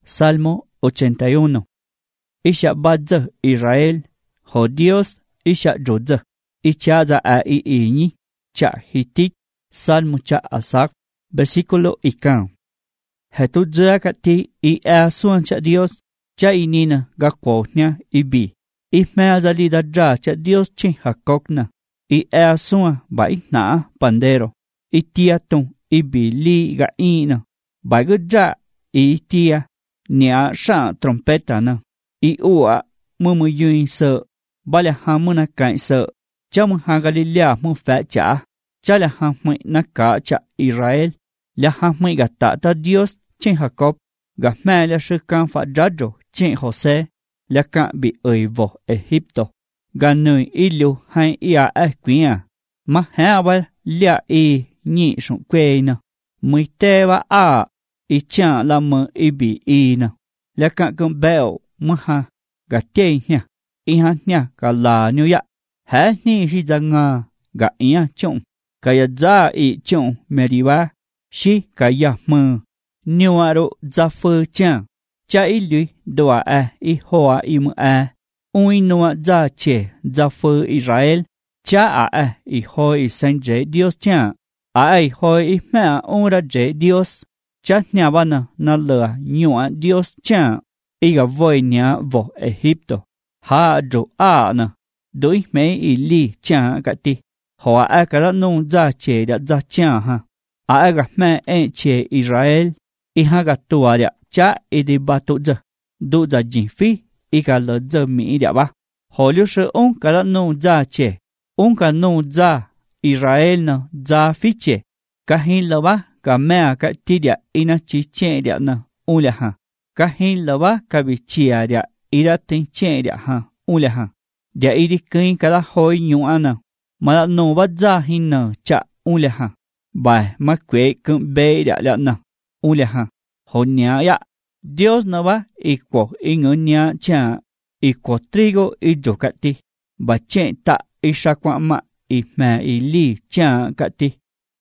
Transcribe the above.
Salmo 81. Isha badza Israel, ho Dios isha rodza, icha za a iñi, cha hitit, Salmo cha Asaf, versículo ikan. Hetudza kati i asuan cha Dios, cha inina gakwotnya ibi. Ihmea zalida dra cha Dios chin hakokna. I asuan ba ihna pandero. Itiatun ibi li ga ina. Ba gudra itia. Nia sha trompeta na. I ua mumu yun sợ. Ba le hamuna kain sợ. Cha mu ha Galilea mu fa cha. Cha le hamui na ka cha Israel. Le hamui ga ta Dios chin Jacob. Ga me le sư can fa drajo chin Jose. Le can bị ơi vô Egypto. Ga nui ilu hai ia quia. Ma hea ba lia i nhị sụng quê na. Mui te ba a. I cha la mơ i bị i na. Le can cơm bèo mơ ha. Ga tê nha. I ha nha ga la nhu ya. Hả ni shi za nga. Ga ia chung. Ga ya za i chung meriba. Shi ga ya mơ. Nhu aro za phơ chang. Cha ilu doa i hoa i mu Ui noa za che za phơ Israel. Cha i hoi san je Dios chang. I hoi i mea ora je Dios. Cha nhà bana na lửa nhua Dios chang. I ga voi nya vo Egypto. Ha dro na. Doi me i li chang gati. Hoa ka la nung za che da za chang ha. Ga me che Israel. I ha ga tua ya cha i di ba tu za. Du za jin fi. I ka le za mi ya ba. Ho liu shi on ka la nung za che. On ka nung za Israel na za fi che. Ka hin le ba. Ka mea ka ti dia ina chi che dia na ule ha. Ka hin le ba ka bi chia dia ira tin che dia ha ule ha. Dia iri kin ka la hoi nyu ana. Ma la no ba za hin na cha ule ha. Ba ma kwe kun be dia la na ule ha. Ho nya ya. Dios na ba iko ingo nya cha iko trigo i jo ka ti. Ba che ta i shakwa ma i me i li cha ka ti.